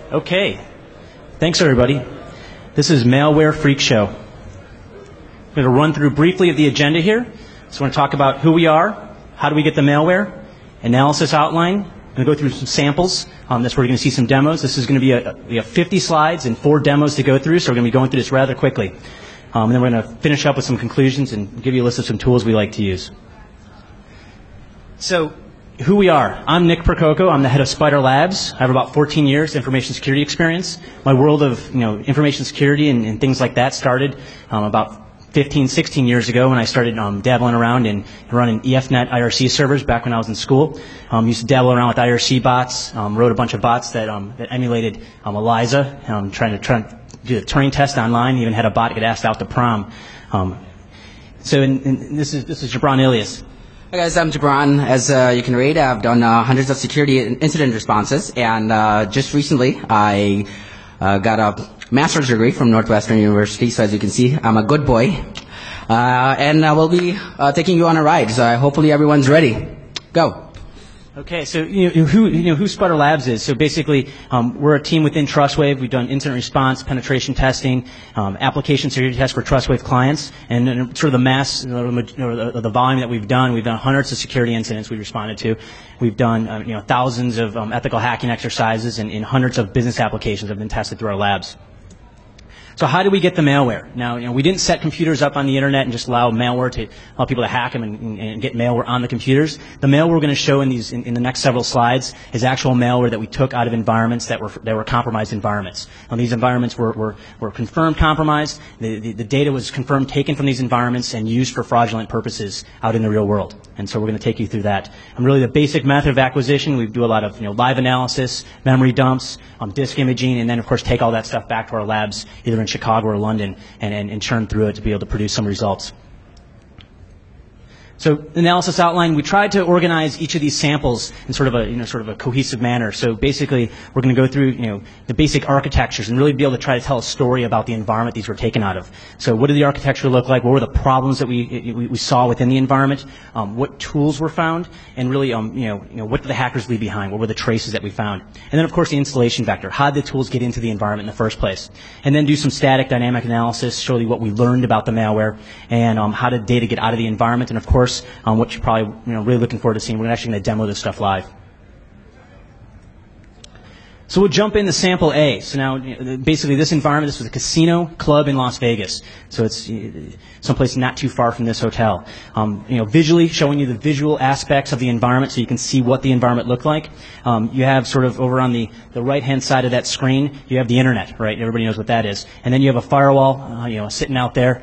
Okay. Thanks, everybody. This is Malware Freak Show. I'm going to run through briefly of the agenda here. So we're going to talk about who we are, how do we get the malware, analysis outline. I'm going to go through some samples. That's where you're going to see some demos. This is going to be we have 50 slides and 4 demos to go through, so we're going to be going through this rather quickly. And then we're going to finish up with some conclusions and give you a list of some tools we like to use. So, who we are. I'm Nick Percoco. I'm the head of Spider Labs. I have about 14 years information security experience. My world of information security and things like that started about 15, 16 years ago when I started dabbling around and running EFNet IRC servers back when I was in school. Used to dabble around with IRC bots. Wrote a bunch of bots that emulated ELIZA. Trying to do a Turing test online. Even had a bot get asked out to prom. This is Gibran Ilyas. Hi guys, I'm Gibran. As you can read, I've done hundreds of security incident responses, and just recently I got a master's degree from Northwestern University, so as you can see, I'm a good boy. And I will be taking you on a ride, so hopefully everyone's ready. Go. Okay, so who Spider Labs is. So basically, we're a team within Trustwave. We've done incident response, penetration testing, application security tests for Trustwave clients, and sort of the mass, the volume that we've done hundreds of security incidents we've responded to. We've done thousands of ethical hacking exercises, and hundreds of business applications have been tested through our labs. So how do we get the malware? Now, we didn't set computers up on the internet and just allow malware to allow people to hack them and get malware on the computers. The malware we're going to show in the next several slides is actual malware that we took out of environments that were compromised environments. Now, these environments were confirmed compromised. The data was confirmed taken from these environments and used for fraudulent purposes out in the real world. And so we're going to take you through that. Really, the basic method of acquisition, we do a lot of live analysis, memory dumps, disk imaging, and then of course take all that stuff back to our labs, either in Chicago or London, and churn through it to be able to produce some results. So, analysis outline, we tried to organize each of these samples in sort of a cohesive manner. So basically, we're going to go through, the basic architectures and really be able to try to tell a story about the environment these were taken out of. So what did the architecture look like? What were the problems that we saw within the environment? What tools were found? And really, what did the hackers leave behind? What were the traces that we found? And then, of course, the installation vector. How did the tools get into the environment in the first place? And then do some static dynamic analysis, show you what we learned about the malware, and how did data get out of the environment, and of course, what you're probably really looking forward to seeing. We're actually going to demo this stuff live. So we'll jump into sample A. So now, basically, this environment, this was a casino club in Las Vegas. So it's someplace not too far from this hotel. Visually showing you the visual aspects of the environment, so you can see what the environment looked like. You have sort of over on the right-hand side of that screen, you have the internet, right? Everybody knows what that is. And then you have a firewall, sitting out there.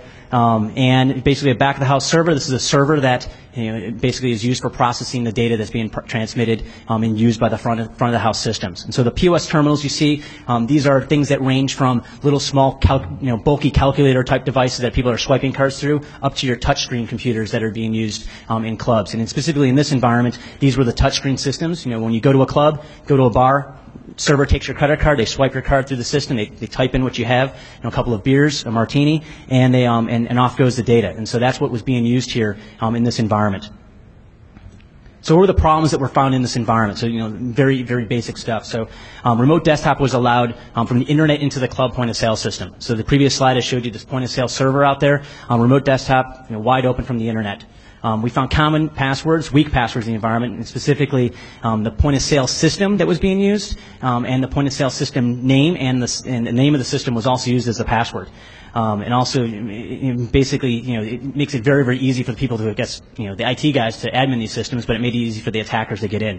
And basically a back-of-the-house server. This is a server that basically is used for processing the data that's being transmitted and used by the front-of-the-house systems. And so the POS terminals you see, these are things that range from little small, bulky calculator-type devices that people are swiping cards through, up to your touchscreen computers that are being used in clubs. And specifically in this environment, these were the touchscreen systems. When you go to a club, go to a bar, server takes your credit card, they swipe your card through the system, they type in what you have, a couple of beers, a martini, and they and off goes the data. And so that's what was being used here in this environment. So what were the problems that were found in this environment? So, very, very basic stuff. So, remote desktop was allowed from the internet into the club point-of-sale system. So the previous slide I showed you this point-of-sale server out there, remote desktop, wide open from the internet. We found common passwords, weak passwords in the environment, and specifically the point-of-sale system that was being used, and the point-of-sale system name, and the name of the system was also used as the password. And also, basically, it makes it very, very easy for the people to, the IT guys to admin these systems, but it made it easy for the attackers to get in.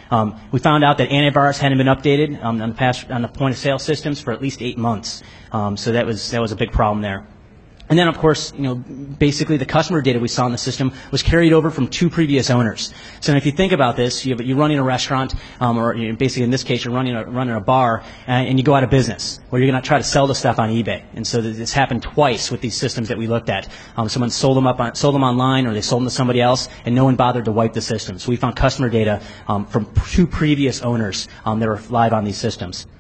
We found out that antivirus hadn't been updated on the point-of-sale systems for at least 8 months. So that was a big problem there. And then, of course, basically the customer data we saw in the system was carried over from 2 previous owners. So if you think about this, you're running a restaurant, or basically in this case, you're running a bar, and you go out of business, or you're going to try to sell the stuff on eBay. And so this happened twice with these systems that we looked at. Someone sold them online, or they sold them to somebody else, and no one bothered to wipe the system. So we found customer data from 2 previous owners that were live on these systems.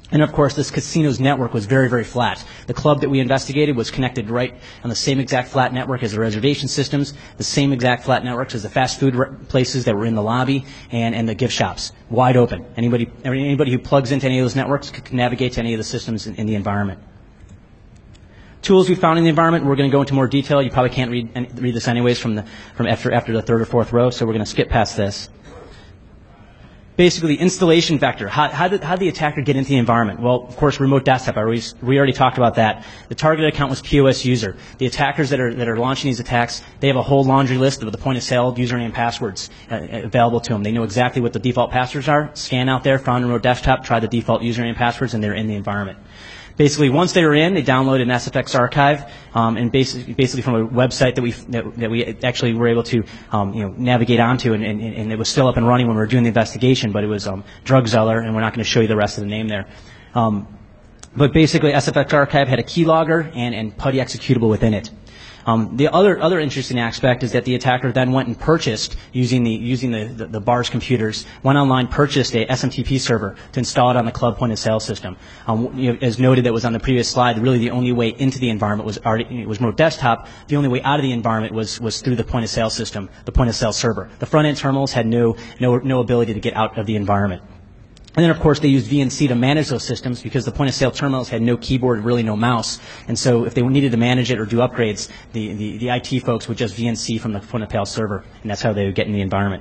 And of course, this casino's network was very, very flat. The club that we investigated was connected right on the same exact flat network as the reservation systems, the same exact flat networks as the fast food places that were in the lobby, and the gift shops. Wide open. Anybody who plugs into any of those networks can navigate to any of the systems in the environment. Tools we found in the environment, we're going to go into more detail. You probably can't read this anyways from after the third or fourth row, so we're going to skip past this. Basically, installation vector. How did the attacker get into the environment? Well, of course, remote desktop. We already talked about that. The targeted account was POS user. The attackers that are launching these attacks, they have a whole laundry list of the point of sale username and passwords available to them. They know exactly what the default passwords are. Scan out there, found remote desktop, try the default username and passwords, and they're in the environment. Basically, once they were in, they downloaded an SFX archive, and basically from a website that we actually were able to navigate onto, and it was still up and running when we were doing the investigation, but it was Drugzeller, and we're not going to show you the rest of the name there. But basically, SFX archive had a keylogger and PuTTY executable within it. The other interesting aspect is that the attacker then went and purchased, using the BARS computers, went online, purchased a SMTP server to install it on the club point of sale system. As noted, that was on the previous slide. Really, the only way into the environment was remote desktop. The only way out of the environment was through the point of sale system, the point of sale server. The front end terminals had no ability to get out of the environment. And then, of course, they used VNC to manage those systems because the point-of-sale terminals had no keyboard, really no mouse. And so if they needed to manage it or do upgrades, the IT folks would just VNC from the point-of-sale server, and that's how they would get in the environment.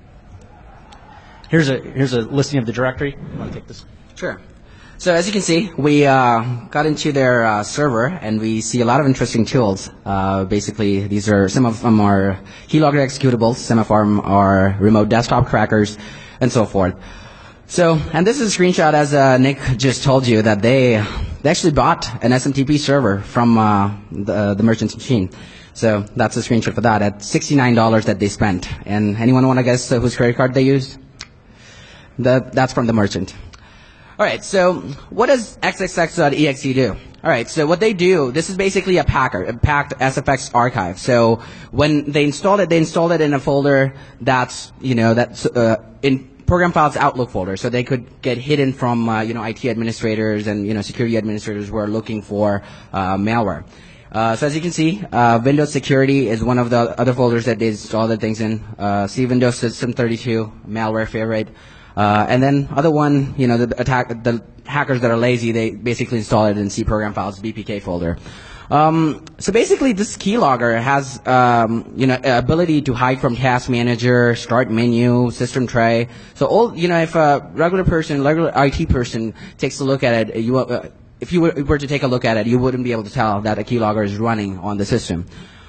Here's a listing of the directory. You want to take this? Sure. So as you can see, we got into their server, and we see a lot of interesting tools. Basically, some of them are keylogger executables, some of them are remote desktop crackers, and so forth. So, and this is a screenshot, as Nick just told you, that they actually bought an SMTP server from the merchant's machine. So that's a screenshot for that at $69 that they spent. And anyone want to guess whose credit card they used? That's from the merchant. All right, so what does xxx.exe do? All right, so what they do, this is basically a packed SFX archive. So when they installed it in a folder that's in program files Outlook folder, so they could get hidden from IT administrators and security administrators who are looking for malware. So as you can see, Windows Security is one of the other folders that they install the things in. See Windows System 32, malware favorite, and then other one, the hackers that are lazy, they basically install it in C program files BPK folder. So basically, this keylogger has, ability to hide from task manager, start menu, system tray. So if a regular IT person takes a look at it, if you were to take a look at it, you wouldn't be able to tell that a keylogger is running on the system.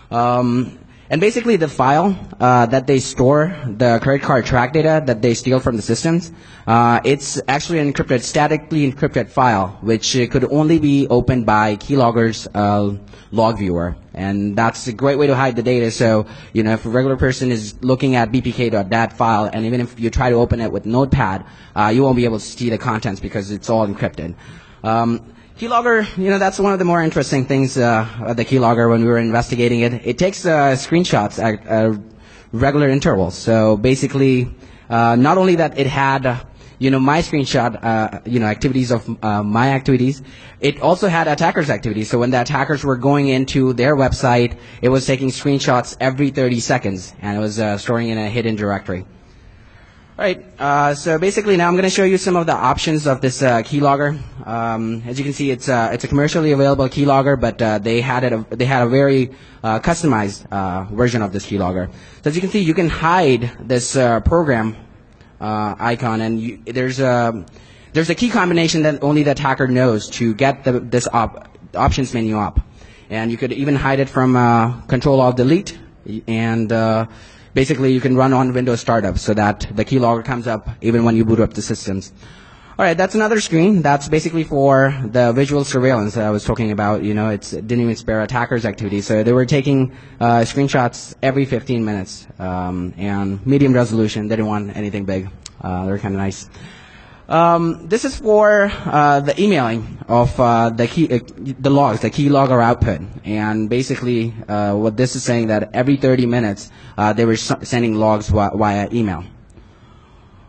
And basically, the file that they store, the credit card track data that they steal from the systems, it's actually an statically encrypted file, which could only be opened by keylogger's log viewer. And that's a great way to hide the data. So, if a regular person is looking at bpk.dat file, and even if you try to open it with Notepad, you won't be able to see the contents because it's all encrypted. Keylogger, that's one of the more interesting things, the keylogger when we were investigating it. It takes screenshots at regular intervals. So basically, not only that it had, my screenshot, activities of my activities, it also had attackers' activities. So when the attackers were going into their website, it was taking screenshots every 30 seconds, and it was storing in a hidden directory. All right, so basically now I'm going to show you some of the options of this keylogger. As you can see, it's a commercially available keylogger, but they had a very customized version of this keylogger. So as you can see, you can hide this program icon, and there's a key combination that only the attacker knows to get this options menu up, and you could even hide it from Control-Alt-Delete, and basically, you can run on Windows Startup so that the keylogger comes up even when you boot up the systems. All right, that's another screen. That's basically for the visual surveillance that I was talking about. It didn't even spare attackers' activity. So they were taking screenshots every 15 minutes, and medium resolution. They didn't want anything big. They're kind of nice. This is for the emailing of the logs, the keylogger output, and basically what this is saying that every 30 minutes they were sending logs via email.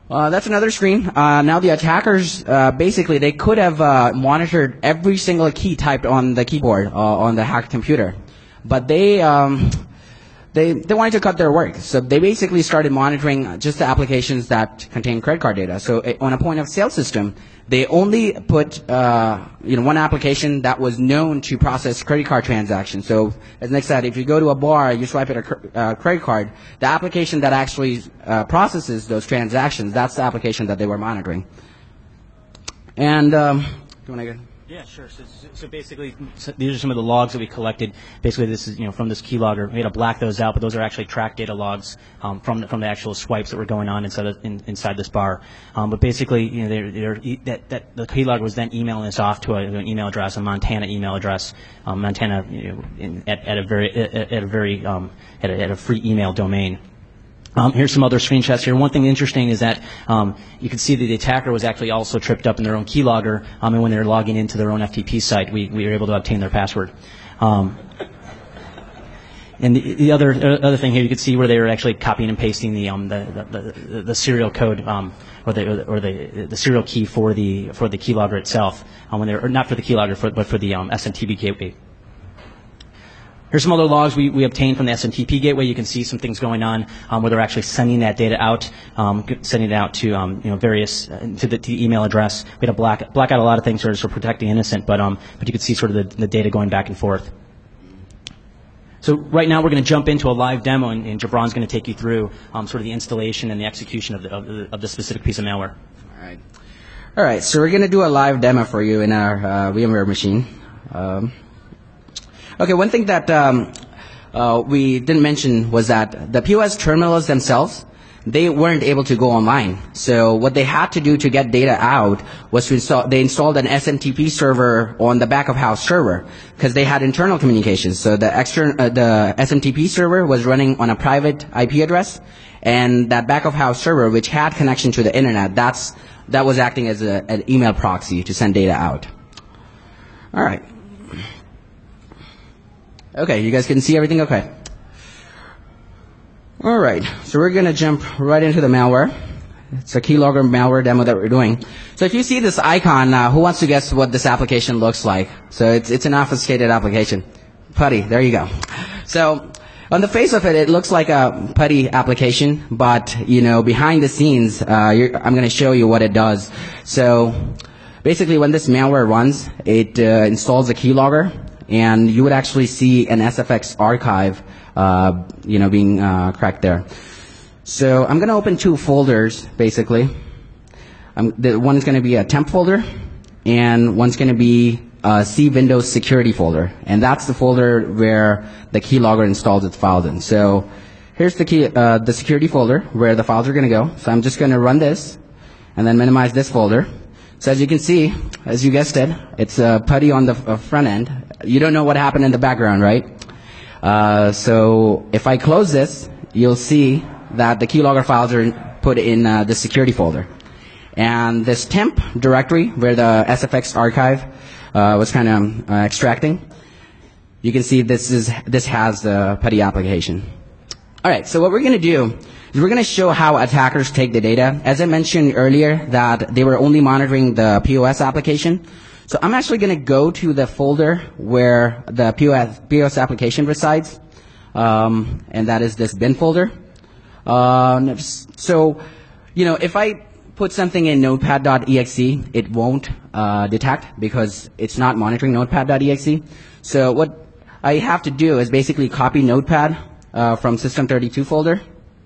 That's another screen. Now the attackers, basically, they could have monitored every single key typed on the keyboard on the hacked computer, but they wanted to cut their work. So they basically started monitoring just the applications that contain credit card data. So on a point of sale system, they only put one application that was known to process credit card transactions. So as Nick said, if you go to a bar, you swipe at a credit card, the application that actually processes those transactions, that's the application that they were monitoring. And do you want to go? Yeah, sure. So basically, these are some of the logs that we collected. Basically, this is from this keylogger. We had to black those out, but those are actually track data logs from the actual swipes that were going on inside this bar. But basically, that the keylogger was then emailing this off to an email address, a Montana email address, Montana at a free email domain. Here's some other screenshots here. One thing interesting is that you can see that the attacker was actually also tripped up in their own keylogger, and when they were logging into their own FTP site, we were able to obtain their password. And the other thing here, you can see where they were actually copying and pasting the serial code or the serial key for the keylogger itself, when they were, or not for the keylogger, but for the SMTP gateway. Here's some other logs we obtained from the SMTP gateway. You can see some things going on where they're actually sending that data out, sending it out to various to the email address. We had to black out a lot of things sort of protecting innocent, but you can see sort of the data going back and forth. So right now we're going to jump into a live demo, and Jabron's going to take you through sort of the installation and the execution of the specific piece of malware. All right. So we're going to do a live demo for you in our VMware machine. Okay, one thing that we didn't mention was that the POS terminals themselves, they weren't able to go online. So what they had to do to get data out was they installed an SMTP server on the back of house server because they had internal communications. So the SMTP server was running on a private IP address, and that back of house server, which had connection to the internet, that was acting as an email proxy to send data out. All right. Okay, you guys can see everything okay? All right, so we're going to jump right into the malware. It's a keylogger malware demo that we're doing. So if you see this icon, who wants to guess what this application looks like? So it's an obfuscated application. Putty, there you go. So on the face of it, it looks like a Putty application, but behind the scenes, I'm going to show you what it does. So basically, when this malware runs, it installs a keylogger, and you would actually see an SFX archive, being cracked there. So I'm going to open two folders, basically. The one is going to be a temp folder, and one's going to be a C Windows security folder, and that's the folder where the keylogger installs its files in. So here's the security folder where the files are going to go. So I'm just going to run this, and then minimize this folder. So as you can see, as you guessed it, it's Putty on the front end. You don't know what happened in the background, right? So if I close this, you'll see that the keylogger files are put in the security folder. And this temp directory, where the SFX archive was kind of extracting, you can see this has the Putty application. All right, so what we're going to do is we're going to show how attackers take the data. As I mentioned earlier, that they were only monitoring the POS application. So I'm actually going to go to the folder where the POS application resides, and that is this bin folder. So, if I put something in notepad.exe, it won't detect because it's not monitoring notepad.exe. So what I have to do is basically copy notepad from system32 folder.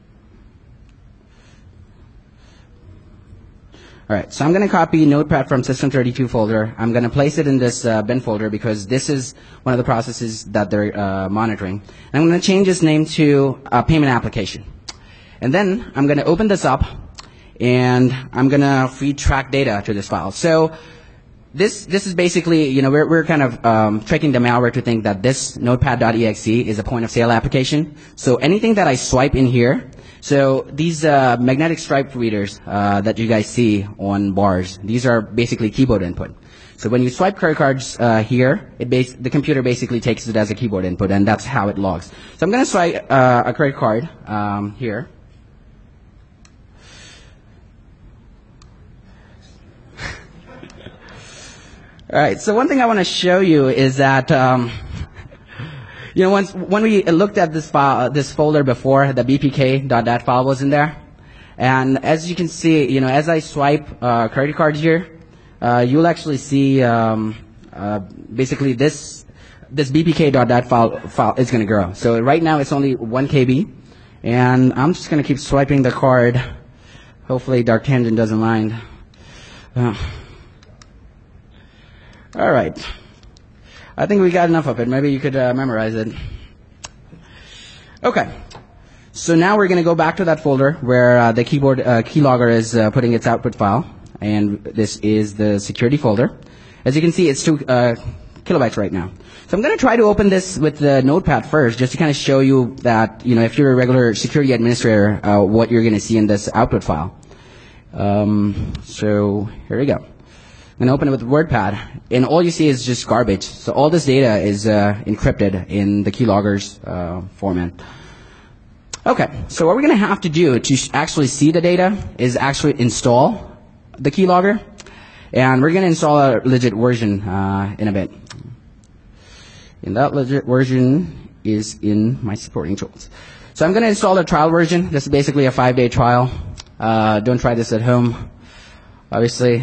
All right, so I'm going to copy notepad from system32 folder. I'm going to place it in this bin folder because this is one of the processes that they're monitoring. And I'm going to change its name to payment application. And then I'm going to open this up, and I'm going to feed track data to this file. So this is basically, we're kind of tricking the malware to think that this notepad.exe is a point of sale application. So anything that I swipe in here, so these magnetic stripe readers that you guys see on bars, these are basically keyboard input. So when you swipe credit cards here, the computer basically takes it as a keyboard input, and that's how it logs. So I'm going to swipe a credit card here. All right. So one thing I want to show you is that, when we looked at this file, this folder before, the bpk.dat file was in there, and as you can see, as I swipe credit cards here, you'll actually see basically this bpk.dat file is going to grow. So right now it's only 1 KB, and I'm just going to keep swiping the card. Hopefully Dark Tangent doesn't mind. All right. I think we got enough of it. Maybe you could memorize it. Okay. So now we're going to go back to that folder where the keyboard keylogger is putting its output file. And this is the security folder. As you can see, it's 2 kilobytes right now. So I'm going to try to open this with the Notepad first, just to kind of show you that, if you're a regular security administrator, what you're going to see in this output file. So here we go. I'm going to open it with WordPad, and all you see is just garbage. So all this data is encrypted in the keylogger's format. Okay, so what we're going to have to do to actually see the data is actually install the keylogger, and we're going to install a legit version in a bit. And that legit version is in my supporting tools. So I'm going to install a trial version. This is basically a 5-day trial. Don't try this at home, obviously.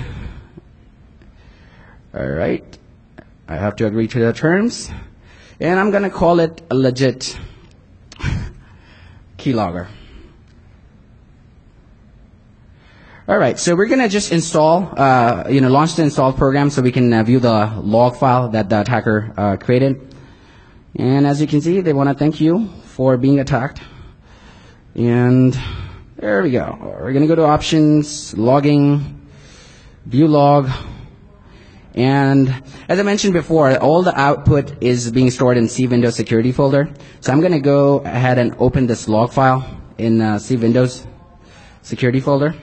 All right, I have to agree to the terms, and I'm going to call it a legit keylogger. All right, so we're going to just install, launch the install program so we can view the log file that the attacker created. And as you can see, they want to thank you for being attacked. And there we go. We're going to go to options, logging, view log. And as I mentioned before, all the output is being stored in cWindows security folder. So I'm going to go ahead and open this log file in cWindows security folder.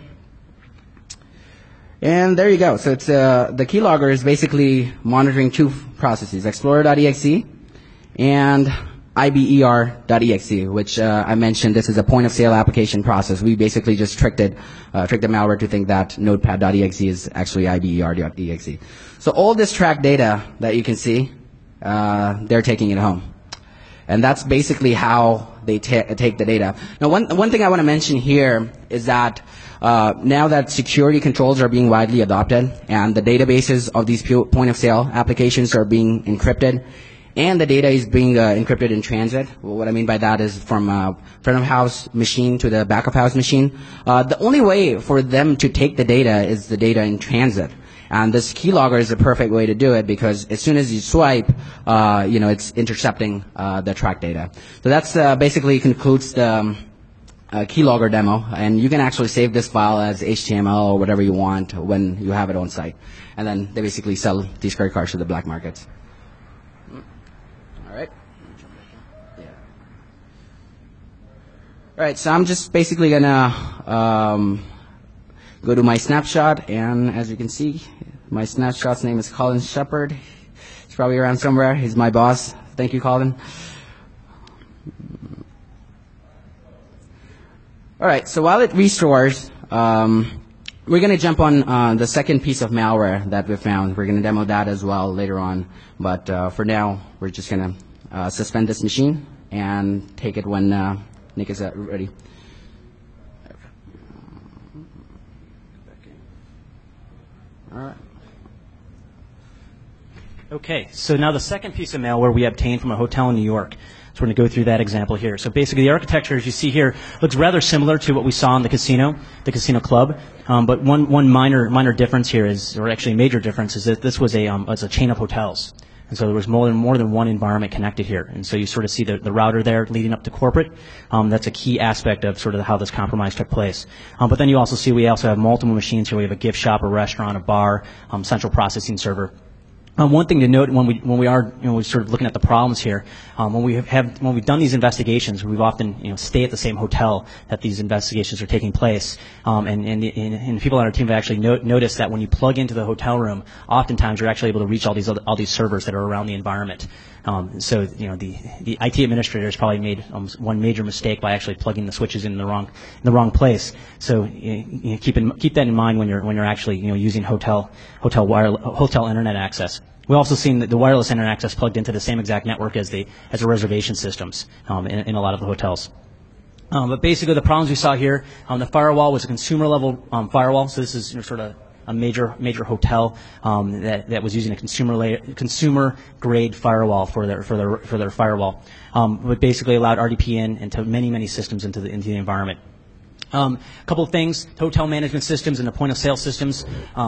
And there you go. So it's the keylogger is basically monitoring 2 processes, Explorer.exe and IBER.exe, which I mentioned this is a point of sale application process. We basically just tricked the malware to think that Notepad.exe is actually IBER.exe. So all this track data that you can see, they're taking it home. And that's basically how they take the data. Now, one thing I want to mention here is that now that security controls are being widely adopted and the databases of these point of sale applications are being encrypted, and the data is being encrypted in transit. Well, what I mean by that is from front of house machine to the back of house machine. The only way for them to take the data is the data in transit. And this keylogger is the perfect way to do it because as soon as you swipe, it's intercepting the track data. So that's basically concludes the keylogger demo. And you can actually save this file as HTML or whatever you want when you have it on site. And then they basically sell these credit cards to the black markets. All right. All right, so I'm just basically gonna go to my snapshot, and as you can see, my snapshot's name is Colin Shepard. He's probably around somewhere. He's my boss. Thank you, Colin. All right, so while it restores, we're going to jump on the second piece of malware that we found. We're going to demo that as well later on, but for now, we're just going to suspend this machine and take it when Nick is ready. All right. Okay, so now the second piece of malware we obtained from a hotel in New York. So we're going to go through that example here. So basically the architecture, as you see here, looks rather similar to what we saw in the casino club. But one minor difference here is, or actually a major difference, is that this was a chain of hotels. And so there was more than one environment connected here. And so you sort of see the router there leading up to corporate. That's a key aspect of sort of how this compromise took place. But then you also see we also have multiple machines here. We have a gift shop, a restaurant, a bar, central processing server. One thing to note when we're sort of looking at the problems here, when we've done these investigations, we've often stay at the same hotel that these investigations are taking place, and people on our team have actually noticed that when you plug into the hotel room, oftentimes you're actually able to reach all these servers that are around the environment. So the IT administrators probably made one major mistake by actually plugging the switches in the wrong place. So keep that in mind when you're actually using hotel internet access. We also seen that the wireless internet access plugged into the same exact network as the reservation systems in a lot of the hotels. But basically, the problems we saw here, the firewall was a consumer-level firewall. So this is sort of a major hotel that was using a consumer-grade firewall for their firewall, but basically allowed RDP into many systems into the environment. A couple of things: hotel management systems and the point-of-sale systems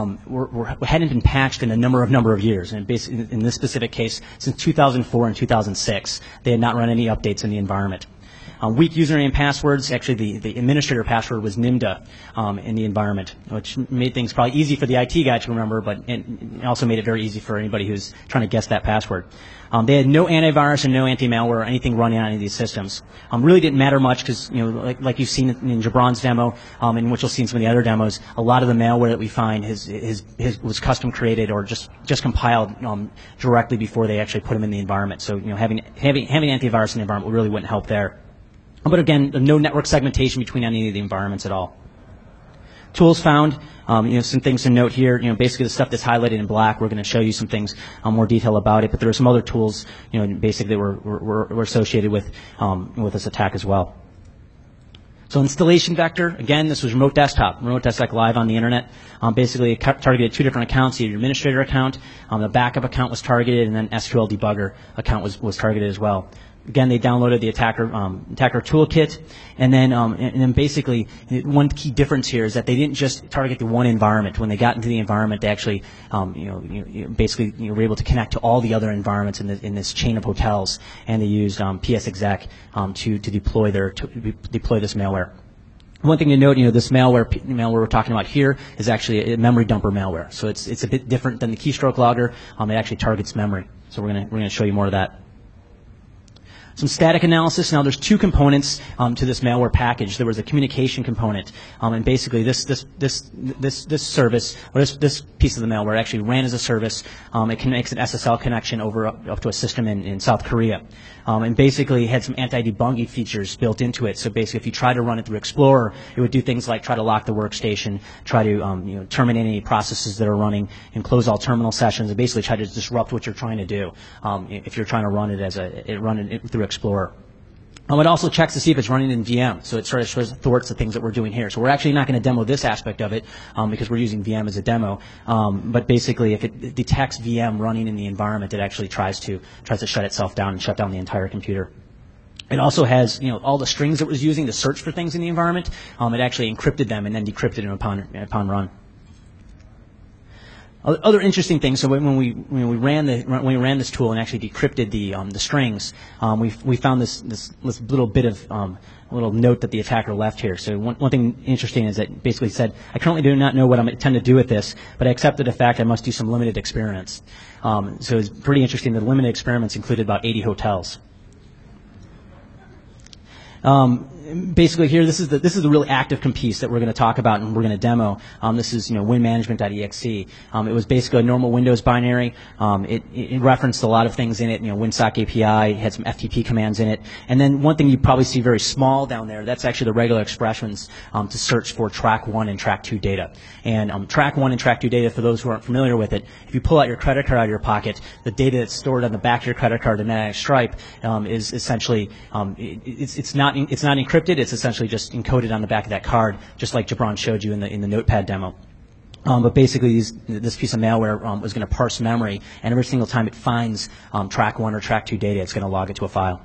hadn't been patched in a number of years. And basically, in this specific case, since 2004 and 2006, they had not run any updates in the environment. Weak username and passwords. Actually, the administrator password was NIMDA in the environment, which made things probably easy for the IT guy to remember, but it also made it very easy for anybody who's trying to guess that password. They had no antivirus and no anti-malware or anything running on any of these systems. Really didn't matter much because, like you've seen in Jabran's demo, and which you'll see in some of the other demos, a lot of the malware that we find was custom created or just compiled directly before they actually put them in the environment. So, having antivirus in the environment really wouldn't help there. But again, no network segmentation between any of the environments at all. Tools found, some things to note here. Basically the stuff that's highlighted in black. We're going to show you some things, more detail about it. But there are some other tools, basically that were associated with this attack as well. So installation vector, again, this was remote desktop live on the internet. Basically, it targeted two different accounts. Your administrator account, the backup account was targeted, and then SQL debugger account was targeted as well. Again, they downloaded the attacker toolkit, and then basically one key difference here is that they didn't just target the one environment. When they got into the environment, they actually, basically were able to connect to all the other environments in this chain of hotels, and they used PsExec to deploy this malware. One thing to note, this malware we're talking about here is actually a memory dumper malware. So it's a bit different than the keystroke logger. It actually targets memory. So we're gonna show you more of that. Some static analysis. Now, there's two components to this malware package. There was a communication component, and basically this service, or this piece of the malware, actually ran as a service. It connects an SSL connection over up to a system in South Korea, and basically had some anti-debugging features built into it. So basically, if you try to run it through Explorer, it would do things like try to lock the workstation, try to terminate any processes that are running, and close all terminal sessions, and basically try to disrupt what you're trying to do. If you're trying to run it through Explorer. It also checks to see if it's running in VM, so it sort of thwarts the things that we're doing here. So we're actually not going to demo this aspect of it because we're using VM as a demo. But basically, if it detects VM running in the environment, it actually tries to shut itself down and shut down the entire computer. It also has, all the strings it was using to search for things in the environment. It actually encrypted them and then decrypted them upon run. Other interesting things. So when we ran this tool and actually decrypted the strings, we found this little bit of little note that the attacker left here. So one thing interesting is that basically said, I currently do not know what I intend to do with this, but I accepted the fact I must do some limited experiments. So it's pretty interesting that limited experiments included about 80 hotels. Basically here, this is the really active piece that we're going to talk about and we're going to demo. This is winmanagement.exe. It was basically a normal Windows binary. It referenced a lot of things in it. WinSock API had some FTP commands in it. And then one thing you probably see very small down there, that's actually the regular expressions to search for track 1 and track 2 data. And track 1 and track 2 data, for those who aren't familiar with it, if you pull out your credit card out of your pocket, the data that's stored on the back of your credit card in that Stripe is essentially it's not encrypted. It's essentially just encoded on the back of that card, just like Jabran showed you in the Notepad demo. But basically, this piece of malware was going to parse memory, and every single time it finds track 1 or track 2 data, it's going to log it to a file.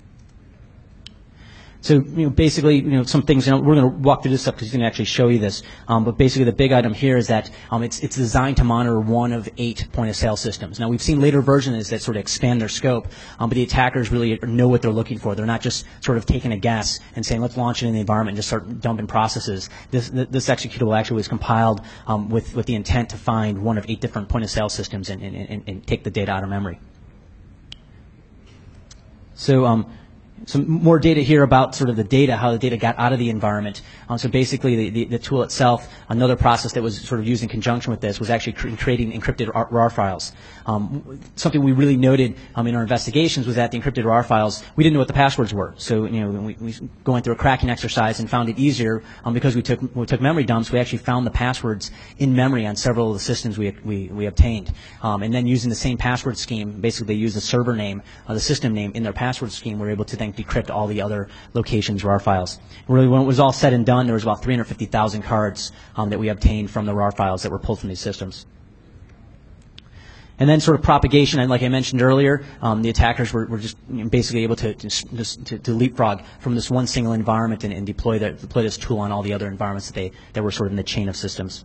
So, basically, some things, we're going to walk through this stuff because he's going to actually show you this. But basically, the big item here is that it's designed to monitor one of 8 point-of-sale systems. Now, we've seen later versions that sort of expand their scope, but the attackers really know what they're looking for. They're not just sort of taking a guess and saying, let's launch it in the environment and just start dumping processes. This executable actually was compiled with the intent to find one of 8 different point-of-sale systems and take the data out of memory. So, some more data here about sort of the data, how the data got out of the environment. So basically, the tool itself, another process that was sort of used in conjunction with this, was actually creating encrypted RAR files. Something we really noted in our investigations was that the encrypted RAR files, we didn't know what the passwords were. So we going through a cracking exercise and found it easier because we took memory dumps. We actually found the passwords in memory on several of the systems we obtained, and then using the same password scheme, basically they use the server name, the system name in their password scheme. We're able to then decrypt all the other locations RAR files. Really, when it was all said and done, there was about 350,000 cards that we obtained from the RAR files that were pulled from these systems. And then sort of propagation, and like I mentioned earlier, the attackers were just basically able to leapfrog from this one single environment and deploy this tool on all the other environments that were sort of in the chain of systems.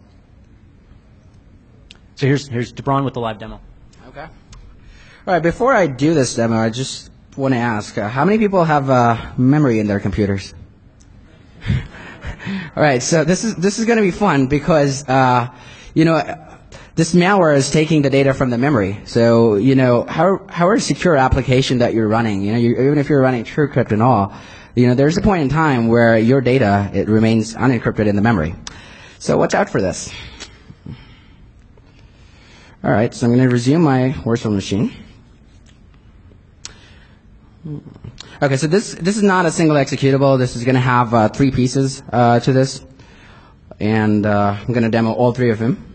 So here's Debron with the live demo. Okay. All right, before I do this demo, I just want to ask, how many people have memory in their computers? All right, so this is going to be fun because, this malware is taking the data from the memory. So, how a secure application that you're running, even if you're running TrueCrypt and all, there's a point in time where your data, it remains unencrypted in the memory. So watch out for this. All right, so I'm going to resume my virtual machine. Okay, so this is not a single executable. This is going to have 3 pieces to this, and I'm going to demo all 3 of them.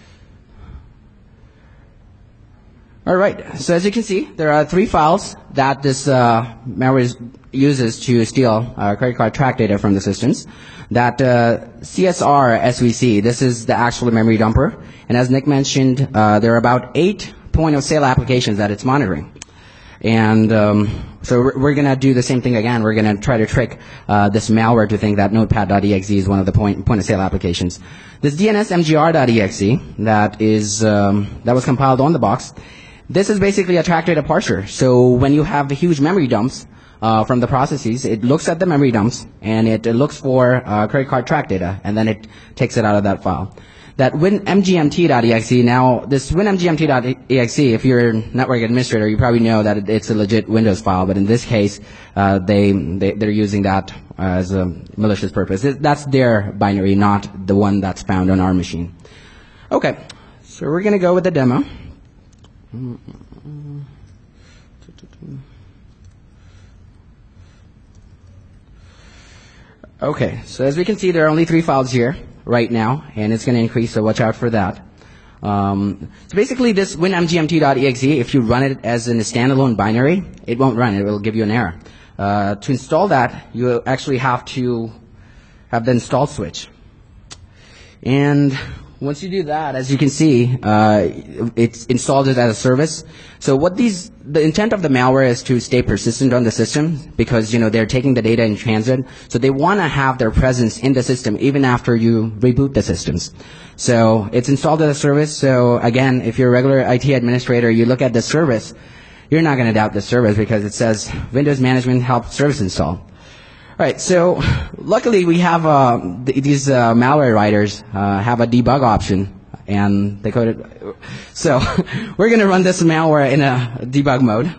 All right, so as you can see, there are 3 files that this malware uses to steal credit card track data from the systems. That CSR SVC, this is the actual memory dumper, and as Nick mentioned, there are about 8 point-of-sale applications that it's monitoring. And so we're going to do the same thing again. We're going to try to trick this malware to think that Notepad.exe is one of the point-of-sale applications. This DNSMGR.exe that was compiled on the box, this is basically a track data parser. So when you have huge memory dumps from the processes, it looks at the memory dumps and it looks for credit card track data, and then it takes it out of that file. That winmgmt.exe, now this winmgmt.exe, if you're a network administrator, you probably know that it's a legit Windows file, but in this case, they're using that as a malicious purpose. That's their binary, not the one that's found on our machine. Okay, so we're going to go with the demo. Okay, so as we can see, there are only 3 files here right now, and it's going to increase, so watch out for that. So basically, this winmgmt.exe, if you run it as in a standalone binary, it won't run. It will give you an error. To install that, you actually have to have the install switch. And once you do that, as you can see, it's installed it as a service. So the intent of the malware is to stay persistent on the system because, they're taking the data in transit. So they want to have their presence in the system even after you reboot the systems. So it's installed as a service. So again, if you're a regular IT administrator, you look at the service, you're not going to doubt the service because it says Windows Management Help Service Install. All right, so luckily we have these malware writers have a debug option, and they code it. So we're going to run this malware in a debug mode.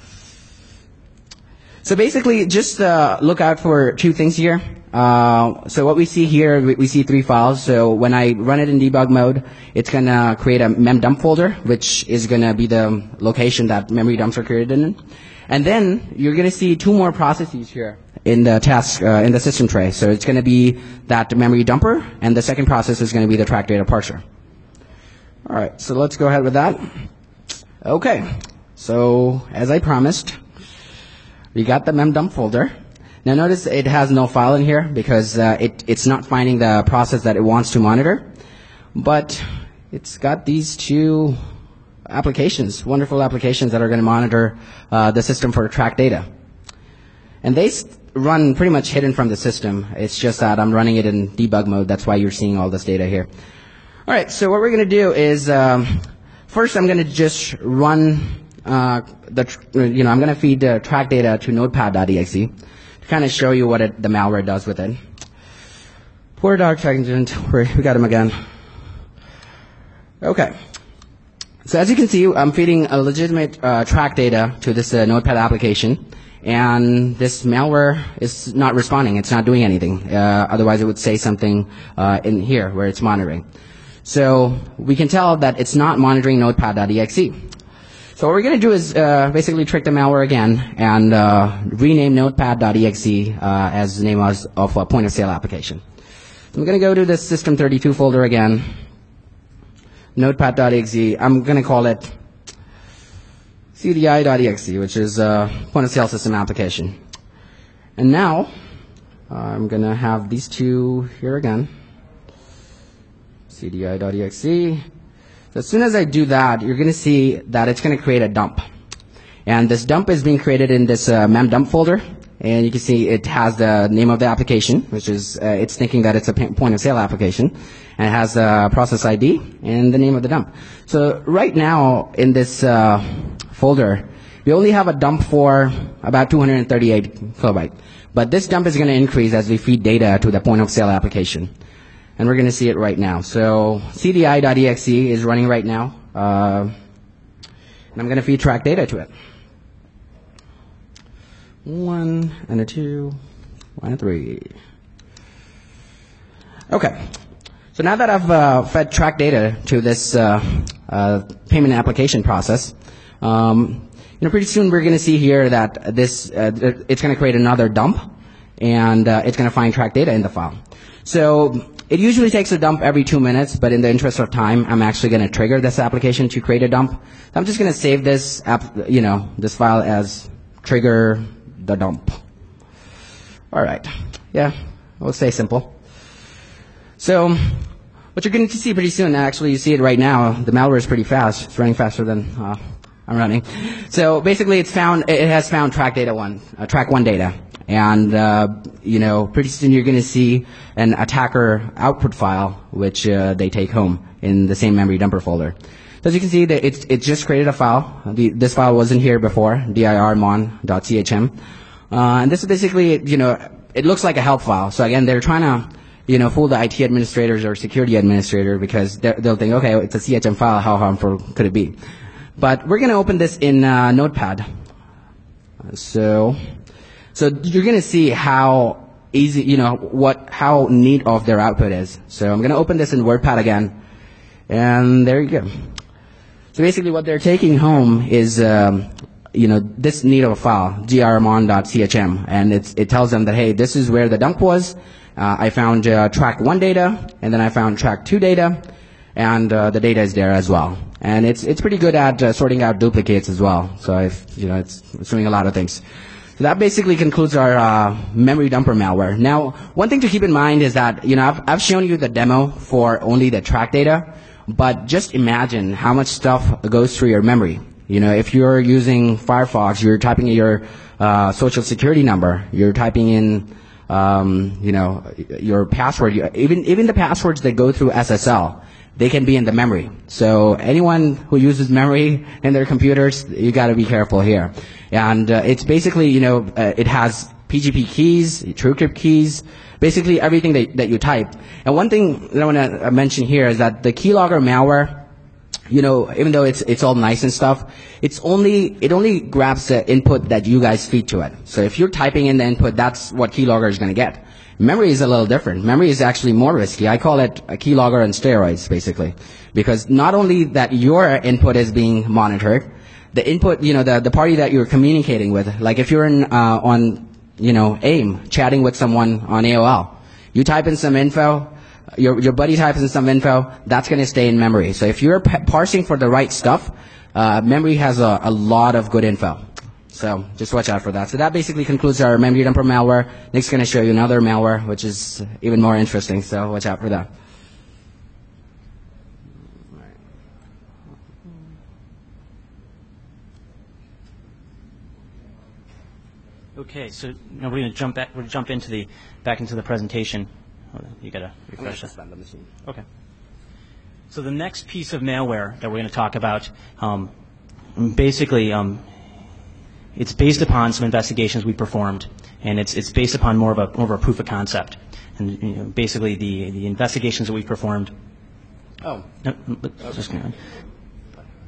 So basically, just look out for 2 things here. So what we see here, we see 3 files. So when I run it in debug mode, it's going to create a memdump folder, which is going to be the location that memory dumps are created in. And then you're going to see 2 more processes here in the task in the system tray. So it's going to be that memory dumper, and the second process is going to be the track data parser. All right, so let's go ahead with that. Okay, so as I promised, we got the memdump folder. Now notice it has no file in here because it's not finding the process that it wants to monitor, but it's got these 2 applications, wonderful applications that are going to monitor the system for track data. And they run pretty much hidden from the system. It's just that I'm running it in debug mode. That's why you're seeing all this data here. All right, so what we're going to do is first I'm going to just run I'm going to feed the track data to notepad.exe to kind of show you what the malware does with it. Poor dog tangent. We got him again. Okay. So as you can see, I'm feeding a legitimate track data to this notepad application. and this malware is not responding. It's not doing anything. Otherwise, it would say something in here where it's monitoring. So we can tell that it's not monitoring notepad.exe. So what we're going to do is basically trick the malware again and rename notepad.exe as the name of a point-of-sale application. So I'm going to go to the system32 folder again, notepad.exe. I'm going to call it cdi.exe, which is a point-of-sale system application. And now I'm going to have these two here again, cdi.exe. So as soon as I do that, you're going to see that it's going to create a dump. And this dump is being created in this memdump folder. And you can see it has the name of the application, which is, it's thinking that it's a point-of-sale application. And it has the process ID and the name of the dump. So right now in this folder, we only have a dump for about 238 kilobyte. But this dump is going to increase as we feed data to the point-of-sale application. And we're going to see it right now. So cdi.exe is running right now. And I'm going to feed track data to it. 1 and a 2 and a 3. Okay. So now that I've fed track data to this payment application process, pretty soon we're going to see here that this it's going to create another dump, and it's going to find track data in the file. So it usually takes a dump every 2 minutes, but in the interest of time, I'm actually going to trigger this application to create a dump. So I'm just going to save this this file as trigger the dump. All right. Yeah, we'll stay simple. So what you're going to see pretty soon, actually you see it right now, the malware is pretty fast. It's running faster than I'm running. So basically it has found track one data. And, pretty soon you're going to see an attacker output file, which they take home in the same memory dumper folder. So as you can see, that it just created a file. This file wasn't here before, dirmon.chm. And this is basically, it looks like a help file. So again, they're trying to, fool the IT administrators or security administrator because they'll think, okay, it's a CHM file, how harmful could it be? But we're going to open this in Notepad. So you're going to see how easy, how neat of their output is. So I'm going to open this in WordPad again, and there you go. So basically what they're taking home is, this neat of a file, grmon.chm, and it tells them that, hey, this is where the dump was. I found track 1 data, and then I found track 2 data, and the data is there as well. And it's pretty good at sorting out duplicates as well. So it's doing a lot of things. So that basically concludes our memory dumper malware. Now, one thing to keep in mind is that, I've shown you the demo for only the track data, but just imagine how much stuff goes through your memory. If you're using Firefox, you're typing in your social security number, you're typing in, your password, even the passwords that go through SSL. They can be in the memory. So anyone who uses memory in their computers, you got to be careful here. And it's basically, it has PGP keys, TrueCrypt keys, basically everything that you type. And one thing that I want to mention here is that the keylogger malware, even though it's all nice and stuff, it only grabs the input that you guys feed to it. So if you're typing in the input, that's what keylogger is going to get. Memory is a little different. Memory is actually more risky. I call it a keylogger on steroids, basically. Because not only that your input is being monitored, the input, the party that you're communicating with, like if you're on AIM, chatting with someone on AOL, you type in some info, your buddy types in some info, that's going to stay in memory. So if you're parsing for the right stuff, memory has a lot of good info. So just watch out for that. So that basically concludes our memory dumper malware. Nick's going to show you another malware, which is even more interesting. So watch out for that. Okay, so now we're going to jump back. We're jump into back into the presentation. Hold on, you got to refresh that. Suspend the machine. Okay. So the next piece of malware that we're going to talk about, basically. It's based upon some investigations we performed, and it's based upon more of a proof of concept. And basically the investigations that we performed. Oh. No, just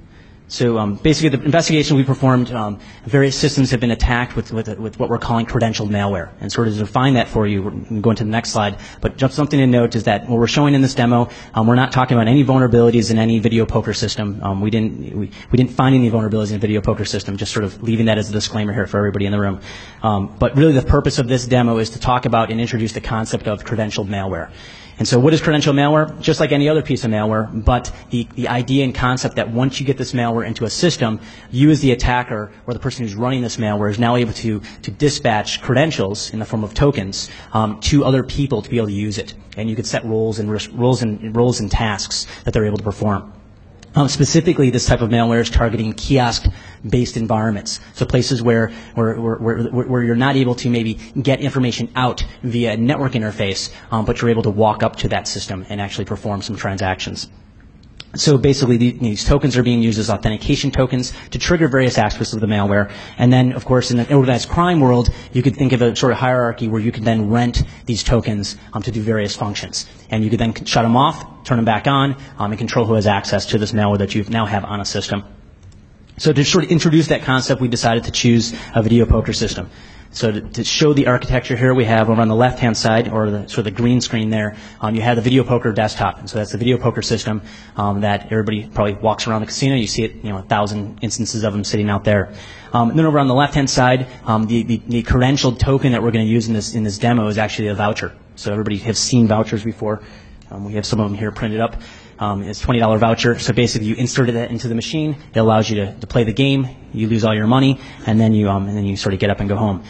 So basically, the investigation we performed, various systems have been attacked with what we're calling credentialed malware. And sort of to define that for you, we're going to go into the next slide. But just something to note is that what we're showing in this demo, we're not talking about any vulnerabilities in any video poker system. We didn't find any vulnerabilities in a video poker system. Just sort of leaving that as a disclaimer here for everybody in the room. But really, the purpose of this demo is to talk about and introduce the concept of credentialed malware. And so what is credentialed malware? Just like any other piece of malware, but the idea and concept that once you get this malware into a system, you as the attacker or the person who's running this malware is now able to dispatch credentials in the form of tokens to other people to be able to use it. And you could set roles and tasks that they're able to perform. Specifically, this type of malware is targeting kiosk-based environments, so places where you're not able to maybe get information out via a network interface, but you're able to walk up to that system and actually perform some transactions. So basically, these tokens are being used as authentication tokens to trigger various aspects of the malware. And then, of course, in the organized crime world, you could think of a sort of hierarchy where you could then rent these tokens to do various functions. And you could then shut them off, turn them back on, and control who has access to this malware that you now have on a system. So to sort of introduce that concept, we decided to choose a video poker system. So to show the architecture here, we have over on the left-hand side, or the sort of the green screen there, you have the video poker desktop. And so that's the video poker system that everybody probably walks around the casino. You see it, 1,000 instances of them sitting out there. And then over on the left-hand side, the credentialed token that we're going to use in this demo is actually a voucher. So everybody has seen vouchers before. We have some of them here printed up. It's a $20 voucher. So basically, you inserted that into the machine. It allows you to play the game. You lose all your money, and then you sort of get up and go home.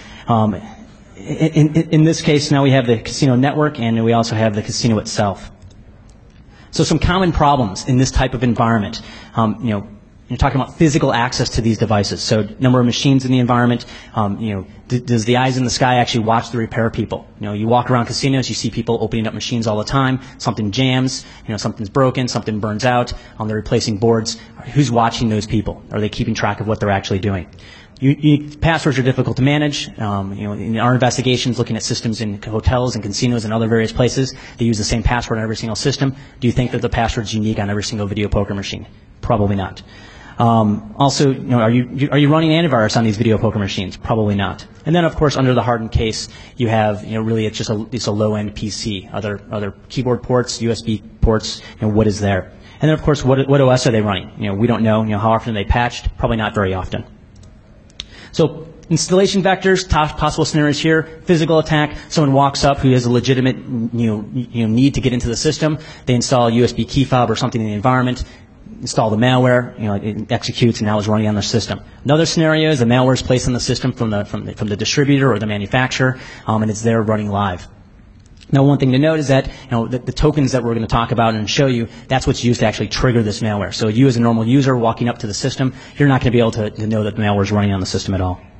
In this case, now we have the casino network, and we also have the casino itself. So some common problems in this type of environment. You're talking about physical access to these devices. So number of machines in the environment. Does the eyes in the sky actually watch the repair people? You walk around casinos, you see people opening up machines all the time. Something jams, something's broken, something burns out. They're replacing boards. Who's watching those people? Are they keeping track of what they're actually doing? Passwords are difficult to manage. In our investigations, looking at systems in hotels and casinos and other various places, they use the same password on every single system. Do you think that the password's unique on every single video poker machine? Probably not. Also, are you running antivirus on these video poker machines? Probably not. And then, of course, under the hardened case, you have, really it's a low-end PC, other keyboard ports, USB ports, what is there? And then, of course, what OS are they running? We don't know. How often are they patched? Probably not very often. So installation vectors, possible scenarios here: physical attack. Someone walks up who has a legitimate, need to get into the system. They install a USB key fob or something in the environment. Install the malware, it executes and now is running on their system. Another scenario is the malware is placed on the system from the distributor or the manufacturer, and it's there running live. Now, one thing to note is that the tokens that we're going to talk about and show you, that's what's used to actually trigger this malware. So you as a normal user walking up to the system, you're not going to be able to know that the malware is running on the system at all.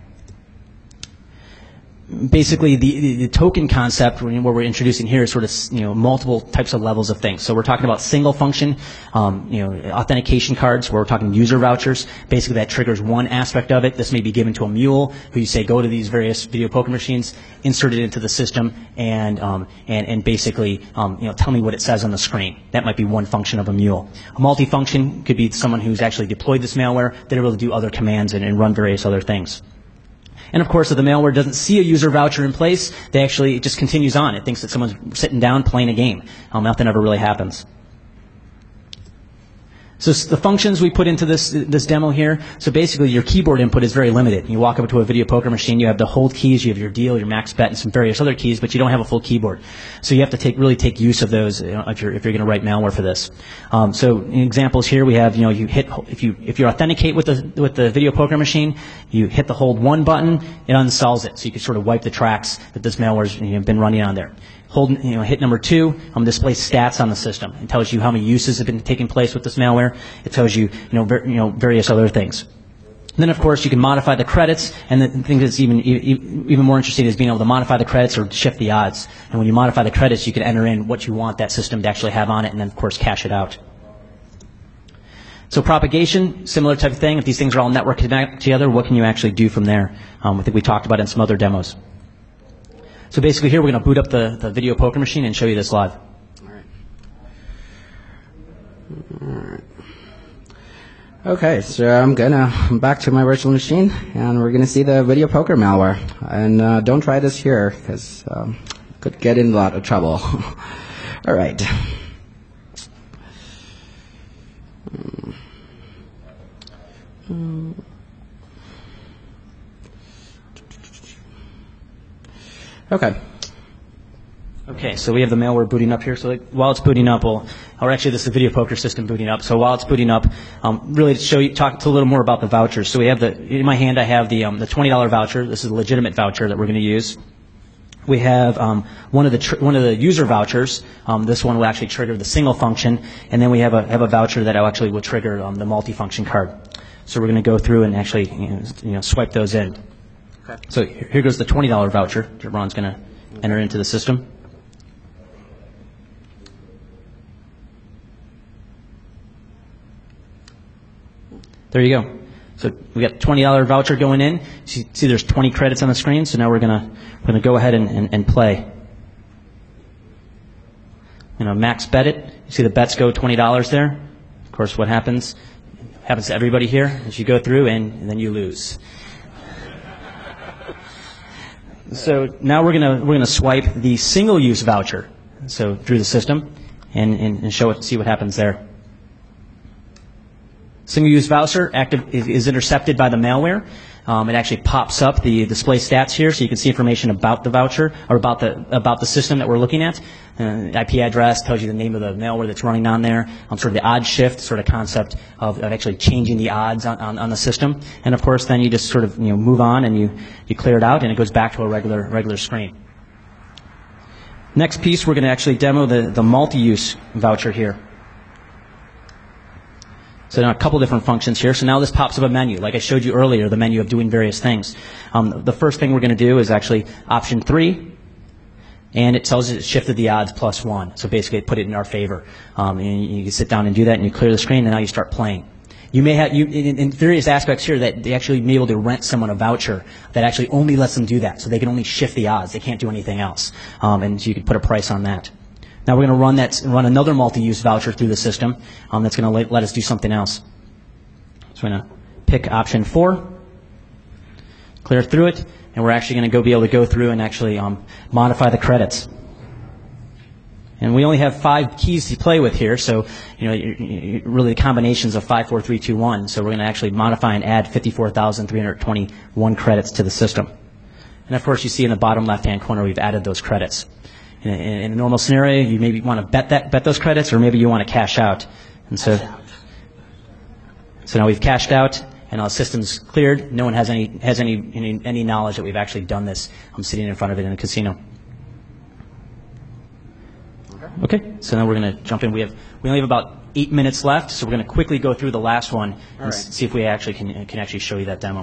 Basically, the token concept, what we're introducing here is sort of, multiple types of levels of things. So we're talking about single function, authentication cards, where we're talking user vouchers. Basically, that triggers one aspect of it. This may be given to a mule who you say, go to these various video poker machines, insert it into the system, and basically, tell me what it says on the screen. That might be one function of a mule. A multifunction could be someone who's actually deployed this malware. They're able to do other commands and run various other things. And of course, if the malware doesn't see a user voucher in place, it just continues on. It thinks that someone's sitting down playing a game. Nothing ever really happens. So the functions we put into this demo here, so basically your keyboard input is very limited. You walk up to a video poker machine, you have the hold keys, you have your deal, your max bet, and some various other keys, but you don't have a full keyboard. So you have to really take use of those if you're going to write malware for this. So in examples here we have, you hit, if you authenticate with the video poker machine, you hit the hold 1 button, it uninstalls it, so you can sort of wipe the tracks that this malware's been running on there. Hit number 2, display stats on the system. It tells you how many uses have been taking place with this malware. It tells you, various other things. And then, of course, you can modify the credits, and the thing that's even more interesting is being able to modify the credits or shift the odds. And when you modify the credits, you can enter in what you want that system to actually have on it, and then, of course, cache it out. So propagation, similar type of thing. If these things are all networked together, what can you actually do from there? I think we talked about it in some other demos. So basically here we're going to boot up the video poker machine and show you this live. All right. Okay, so I'm back to my virtual machine, and we're gonna see the video poker malware. And don't try this here, because could get in a lot of trouble. All right. Okay. Okay, so we have the malware booting up here. So while it's booting up, or actually this is the video poker system booting up. So while it's booting up, really to talk a little more about the vouchers. So we have in my hand I have the $20 voucher. This is a legitimate voucher that we're going to use. We have one of the user vouchers. This one will actually trigger the single function, and then we have a voucher that actually will trigger the multi-function card. So we're going to go through and actually swipe those in. Okay. So here goes the $20 voucher that Ron's going to enter into the system. There you go. So we got $20 voucher going in. So you see there's 20 credits on the screen. So now we're gonna go ahead and play. Max bet it. You see the bets go $20 there. Of course, what happens to everybody here is you go through and then you lose. So now we're gonna swipe the single use voucher. So through the system and see what happens there. Single-use voucher is intercepted by the malware. It actually pops up the display stats here, so you can see information about the voucher or about the system that we're looking at. IP address tells you the name of the malware that's running on there. Sort of the odd shift sort of concept of actually changing the odds on the system. And of course, then you just sort of move on and you clear it out, and it goes back to a regular screen. Next piece, we're going to actually demo the multi-use voucher here. So now a couple different functions here. So now this pops up a menu. Like I showed you earlier, the menu of doing various things. The first thing we're going to do is actually option 3. And it tells us it shifted the odds +1. So basically it put it in our favor. And you can sit down and do that, and you clear the screen, and now you start playing. You may have, in various aspects here, that they actually may be able to rent someone a voucher that actually only lets them do that. So they can only shift the odds. They can't do anything else. And so you can put a price on that. Now we're going to run another multi-use voucher through the system that's going to let us do something else. So we're going to pick option 4, clear through it, and we're actually going to be able to go through and actually modify the credits. And we only have 5 keys to play with here, so really the combinations of 5, 4, 3, 2, 1. So we're going to actually modify and add 54,321 credits to the system. And of course, you see in the bottom left-hand corner, we've added those credits. In a normal scenario, you maybe want to bet those credits, or maybe you want to cash out. And so now we've cashed out, and our system's cleared. No one has any knowledge that we've actually done this. I'm sitting in front of it in a casino. Okay, so now we're going to jump in. We only have about 8 minutes left, so we're going to quickly go through the last one and see if we actually can actually show you that demo.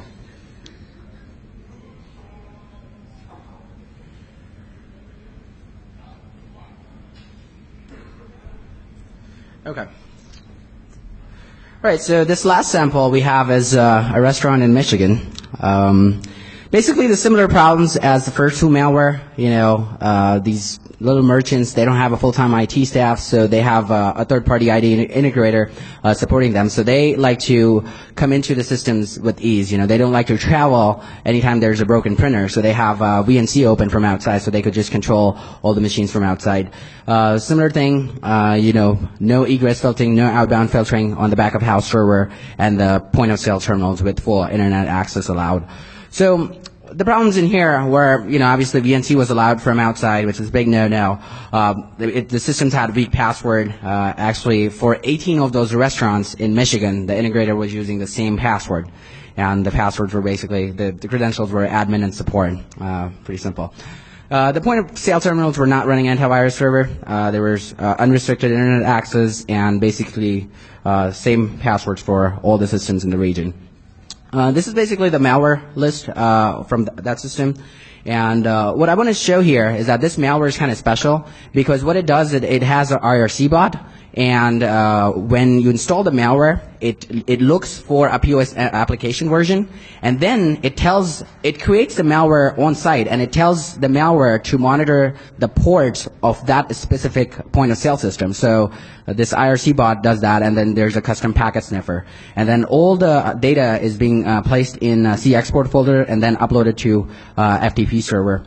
Okay. All right, so this last sample we have is a restaurant in Michigan. Basically, the similar problems as the first 2 malware. These little merchants, they don't have a full-time IT staff, so they have a third-party ID integrator supporting them. So they like to come into the systems with ease. They don't like to travel anytime there's a broken printer. So they have VNC open from outside, so they could just control all the machines from outside. Similar thing, no egress filtering, no outbound filtering on the back-of-house server, and the point-of-sale terminals with full internet access allowed. So the problems in here were, obviously VNC was allowed from outside, which is a big no-no. The systems had a weak password. Actually, for 18 of those restaurants in Michigan, the integrator was using the same password. And the passwords were basically, the credentials were admin and support. Pretty simple. The point-of-sale terminals were not running antivirus server. There was unrestricted internet access and basically same passwords for all the systems in the region. This is basically the malware list from that system. And what I want to show here is that this malware is kind of special because what it does, it has an IRC bot. And when you install the malware, it looks for a POS application version, and then it creates the malware on site, and it tells the malware to monitor the ports of that specific point of sale system. So this IRC bot does that, and then there's a custom packet sniffer, and then all the data is being placed in a C export folder and then uploaded to FTP server.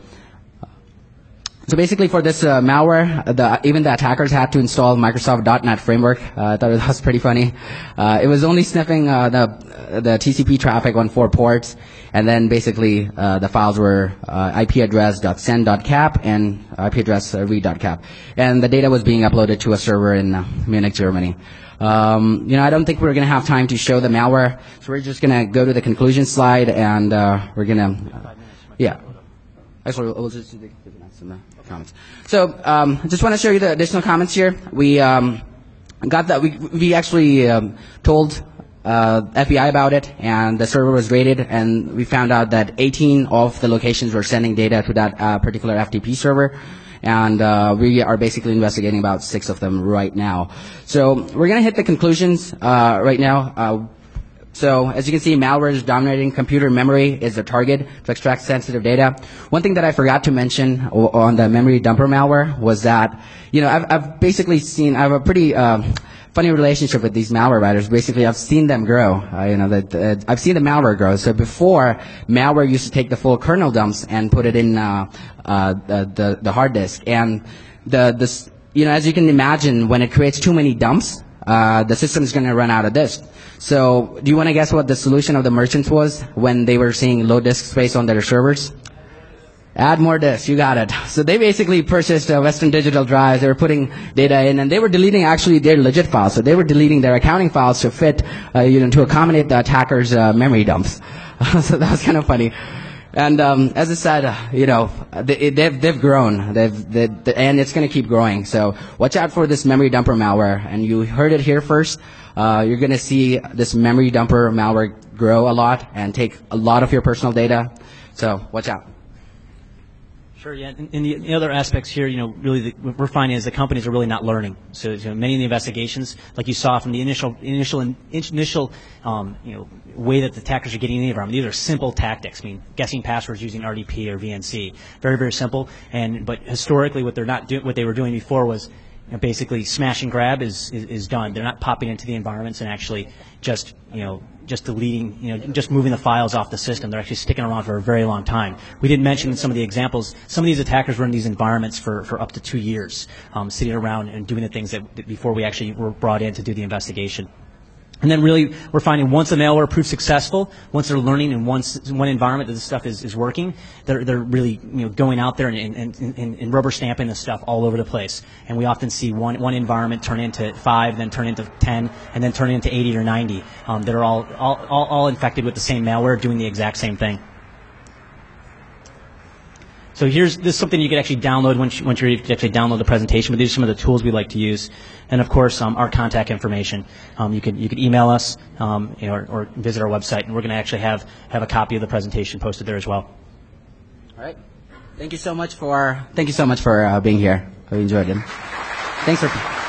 So basically, for this malware, even the attackers had to install Microsoft .NET Framework. I thought that was pretty funny. It was only sniffing the TCP traffic on 4 ports, and then basically the files were IP address .send.cap and IP address read.cap, and the data was being uploaded to a server in Munich, Germany. I don't think we're going to have time to show the malware, so we're just going to go to the conclusion slide, and we're going to, yeah. Actually, we'll just do the comments. So, I just want to show you the additional comments here. We got that. We actually told FBI about it, and the server was raided, and we found out that 18 of the locations were sending data to that particular FTP server, and we are basically investigating about 6 of them right now. So we're going to hit the conclusions right now. So as you can see, malware is dominating compute memory is the target to extract sensitive data. One thing that I forgot to mention on the memory dumper malware was that, I've basically seen, I have a pretty funny relationship with these malware writers. Basically, I've seen them grow. I've seen the malware grow. So before, malware used to take the full kernel dumps and put it in the hard disk. And as you can imagine, when it creates too many dumps, the system is going to run out of disk. So do you want to guess what the solution of the merchants was when they were seeing low disk space on their servers? Add more disks. You got it. So they basically purchased Western Digital drives. They were putting data in, and they were deleting actually their legit files. So they were deleting their accounting files to fit, to accommodate the attackers' memory dumps. So that was kind of funny. And as I said, they've grown, and it's going to keep growing. So watch out for this memory dumper malware. And you heard it here first. You're going to see this memory dumper malware grow a lot and take a lot of your personal data. So watch out. Sure, yeah. And the other aspects here, really what we're finding is the companies are really not learning. So many of the investigations, like you saw from the initial way that the attackers are getting in the environment, these are simple tactics. Guessing passwords using RDP or VNC, very, very simple. But historically, what they were doing before was basically smash and grab is done. They're not popping into the environments and actually just deleting, just moving the files off the system. They're actually sticking around for a very long time. We didn't mention in some of the examples, some of these attackers were in these environments for up to 2 years, sitting around and doing the things that before we actually were brought in to do the investigation. And then really, we're finding once the malware proves successful, once they're learning in one environment that this stuff is working, they're really going out there and rubber stamping this stuff all over the place. And we often see one environment turn into 5, then turn into 10, and then turn into 80 or 90 that are all infected with the same malware, doing the exact same thing. So this is something you can actually download once you're ready to actually download the presentation. But these are some of the tools we like to use, and of course our contact information. You can email us or visit our website, and we're going to actually have a copy of the presentation posted there as well. All right. Thank you so much for being here. I enjoyed it. Thanks for.